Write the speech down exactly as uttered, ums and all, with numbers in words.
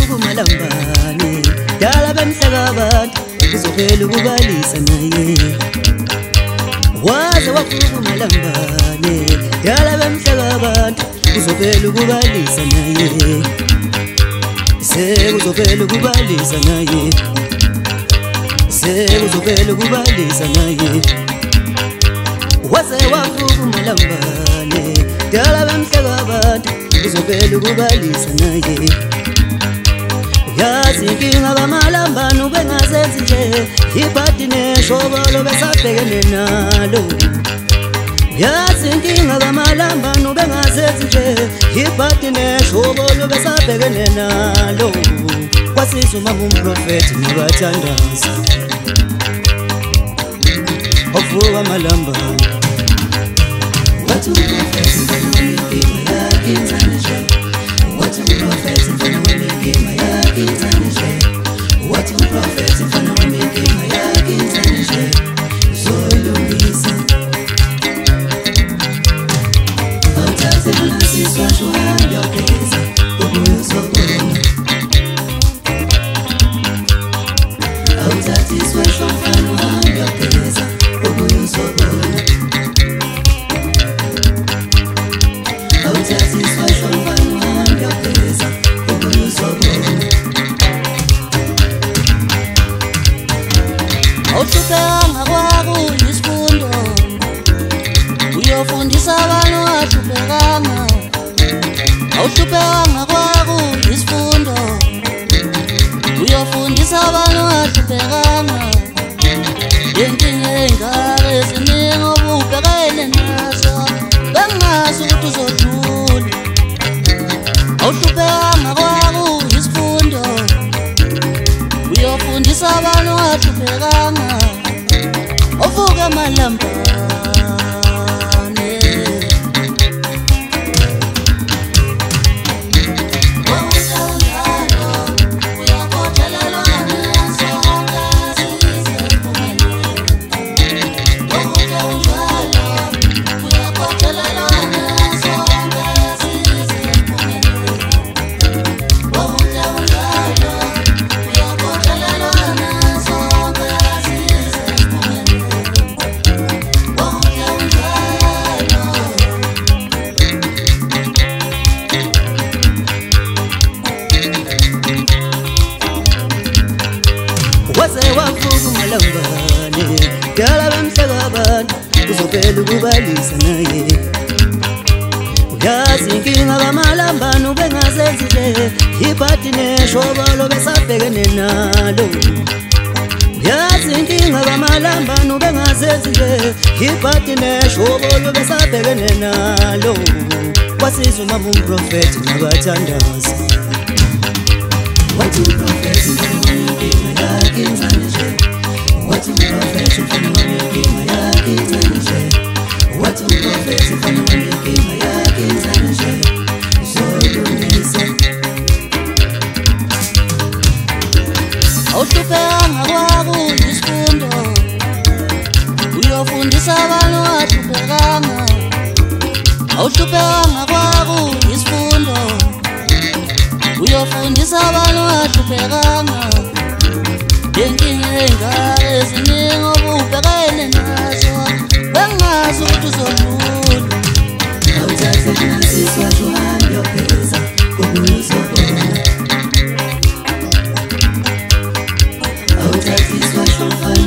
wavuka umalambane dala bemhleka abantu uzophela ukubalisa naye waze wavuka umalambane dala bemhleka abantu uzophela ukubalisa naye sekuzophela ukubalisa naye sekuzophela ukubalisa naye waze wavuka umalambane dala bemhleka abantu uzophela ukubalisa naye uyazi inkinga kamalambane ubengazenzi nje ibhadi neshobolo besabhekene nalo uyazi inkinga kamalambane ubengazenzi nje ibhadi neshobolo besabhekene nalo kwasiza umama umprofethi nabathandazi ovuka amalambane wathi umprofethi mfana wami yakhe inzana nje wathi umprofethi mfana wami yakhe inzana nje wathi umprofethi mfana wami yakhe inzana nje zoyilungisa awuthathe nasiswa shuhamba yogeza ubuye uzobona awuthathe iswesho mfana wami yogeza ubuye uzobona awuthathe iswesho mfana wami yogeza ubuye uzobona awuhluphekanga kwakho yisifundo uyofundisa abantu ahluphekanga awuhluphekanga kwakho yisifundo uyofundisa abantu ahluphekanga inkinga engaka eziningi obubhekene nazo bengazi ukuthi uzodlula awuhluphekanga kwakho yisifundo uyofundisa abantu ahluphekanga ovuka amalambane waze wavuka umalambane dala bemhleka abantu uzophela ukubalisa naye uyazi inkinga kamalambane ubengazenzi nje ibhadi neshobolo besabhekene nalo uyazi inkinga kamalambane ubengazenzi nje ibhadi neshobolo besabhekene nalo kwasiza umama umprofethi nabathandazi wathi umprofethi yakhe inzana nje wathi umprofethi mfana wami yakhe inzana nje wathi umprofethi mfana wami yakhe inzana nje zoyilungisa awuhluphekanga kwakho yisifundo uyofundisa abantu ahluphekanga awuhluphekanga kwakho yisifundo uyofundisa abantu ahluphekanga inkinga engaka eziningi obubhekene nazo bengazi ukuthi uzodlula awuthathe nasiswa shuhamba yogeza ubuye uzobona awuthathe iswesho mfana